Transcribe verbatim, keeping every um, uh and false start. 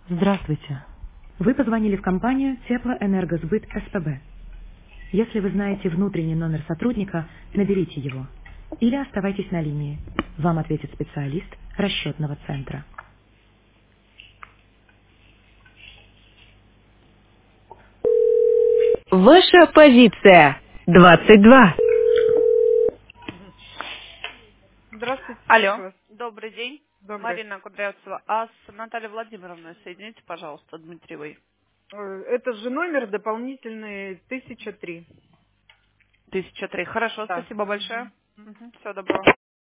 Здравствуйте. Вы позвонили в компанию Теплоэнергосбыт СПБ. Если вы знаете внутренний номер сотрудника, наберите его. Или оставайтесь на линии. Вам ответит специалист расчетного центра. Ваша позиция двадцать два. Здравствуйте, Алло, слушаю вас. добрый день. Добрый. Марина Кудрявцева. А с Натальей Владимировной соедините, пожалуйста, Дмитриевой. Э, Это же номер дополнительный тысяча три. Тысяча три. Хорошо, Да. спасибо большое. Мгм. Всего доброго.